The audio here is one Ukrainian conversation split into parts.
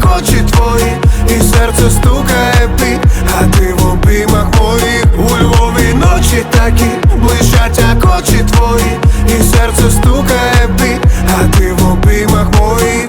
як очі твої, і серце стукає бій, а ти в обіймах моїх. У Львові ночі такі блищать, як очі твої, і серце стукає бій, а ти в обіймах моїх.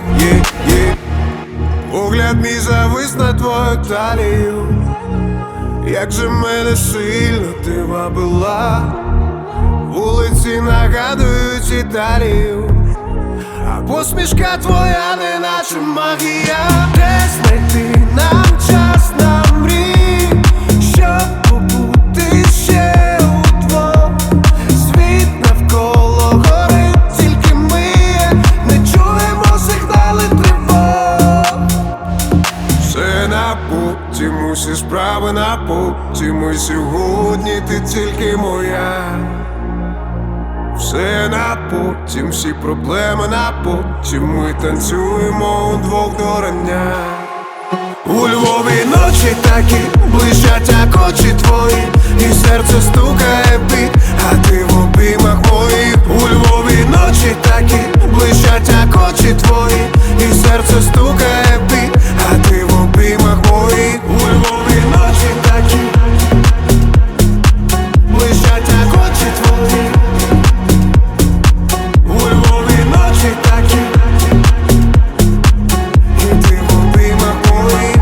Погляд мій завис на твою талію, як же мене сильно ти вабила. Вулиці нагадують Італію, а посмішка твоя неначе магія. Де знайти нам час на мрії, щоб побути ще удвох? Світ навколо горить, тільки ми не чуємо сигнали тривог. Все на потім, усі справи на потім, і сьогодні ти тільки моя. Все на потім, всі проблеми на потім, ми танцюємо удвох до рання. У Львові ночі такі блищать, як очі твої, і серце стукає бій, а ти в обіймах моїх. У Львові ночі такі блищать, як очі твої, і серце стукає бій, а ти в обіймах моїх. У Львові ночі такі блищать, як очі твої, у Львові ночі такі, і ти в обіймах моїх.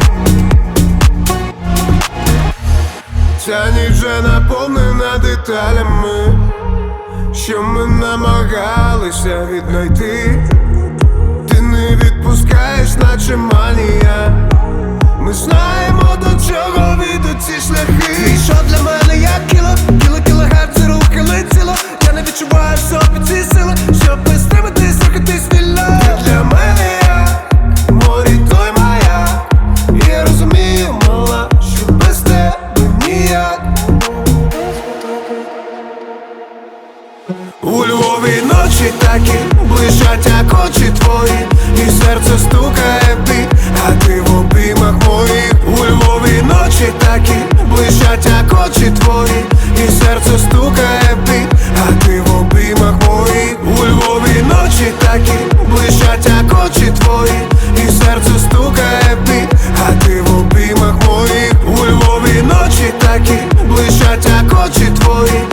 Ця ніч вже наповнена деталями, що ми намагалися віднайти. Ти не відпускаєш, наче манія. Ми знаємо, до чого ведуть ці шляхи. Ти що для мене як кілогерці, руки летіло. Я не відчуваю в собі ці сили, щоб без тебе десь рухатись вільно. Ти для мене як морі, той маяк. Я розумію, мала, що без тебе ніяк. У Львові ночі такі блищать, як очі твої, і серце стукає бій, а ти в обіймах моїх. У Львові ночі такі блищать, як очі твої, і серце стукає бій, а ти в обіймах моїх. У Львові ночі такі блищать, як очі твої, і серце стукає бій, а ти в обіймах моїх. У Львові ночі такі блищать, як очі твої,